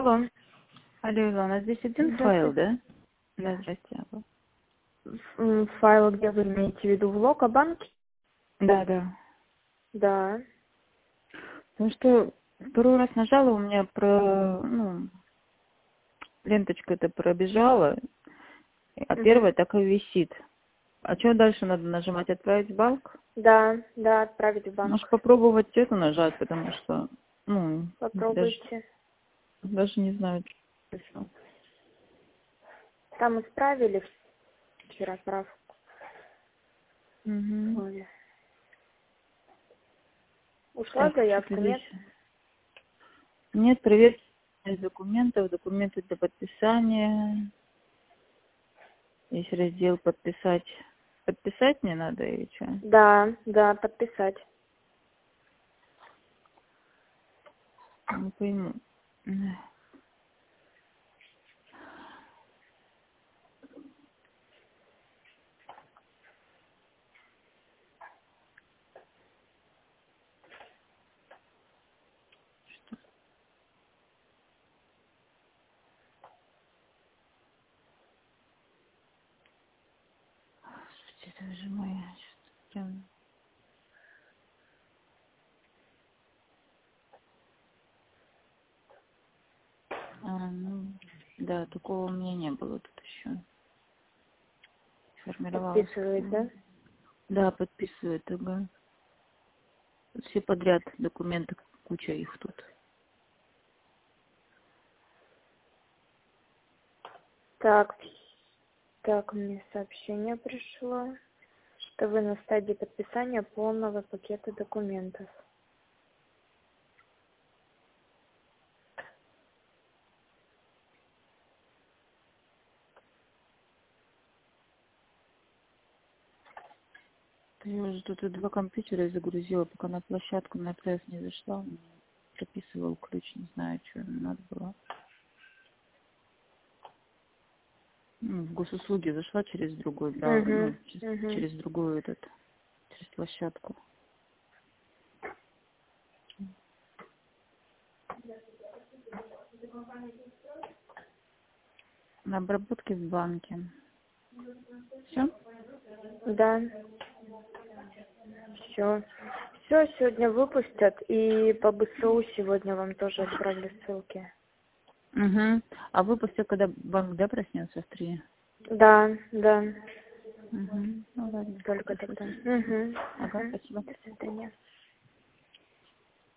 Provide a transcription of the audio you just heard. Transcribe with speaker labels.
Speaker 1: Алло.
Speaker 2: Алло, Илона, здесь один файл,
Speaker 1: Здравствуйте.
Speaker 2: да? Да, здрасте. Алло.
Speaker 1: Файл, где вы имеете в виду, влог о банке?
Speaker 2: Да, да.
Speaker 1: Да.
Speaker 2: Потому что второй раз нажала, у меня ленточка это пробежала, а
Speaker 1: Мгм.
Speaker 2: первая так и висит. А что дальше надо нажимать? Отправить в банк?
Speaker 1: Да, да, отправить в банк.
Speaker 2: Может попробовать эту нажать, потому что,
Speaker 1: Попробуйте.
Speaker 2: даже не знаю, что.
Speaker 1: Там исправили вчера правку.
Speaker 2: Угу.
Speaker 1: Ой. Ушла
Speaker 2: Так, что-то
Speaker 1: заявка,
Speaker 2: здесь.
Speaker 1: нет?
Speaker 2: Нет, проверки документов, документы для подписания. Есть раздел подписать. Подписать мне надо или что?
Speaker 1: Да, да, подписать.
Speaker 2: Не пойму. Слушайте, это же моя. Что-то прям... Да, такого у меня не было тут еще. Формировалась.
Speaker 1: Подписывать, да?
Speaker 2: Да, подписывает, ага. Все подряд документы, куча их тут.
Speaker 1: Так, мне сообщение пришло, что вы на стадии подписания полного пакета документов.
Speaker 2: Я уже тут и два компьютера загрузила, пока на площадку на ПС не зашла. У меня прописывал ключ, не знаю, что надо было. В госуслуги зашла через другой,
Speaker 1: Угу,
Speaker 2: через другую через площадку. На обработке в банке. Все?
Speaker 1: Да. Все. Все сегодня выпустят, и по БСУ сегодня вам тоже отправлю ссылки.
Speaker 2: Угу. А выпустил, когда банк, да, проснется в 3?
Speaker 1: Да, да.
Speaker 2: Угу. Ну ладно,
Speaker 1: Только
Speaker 2: хорошо.
Speaker 1: тогда. Угу.
Speaker 2: Ага,
Speaker 1: Угу.
Speaker 2: спасибо.
Speaker 1: До свидания.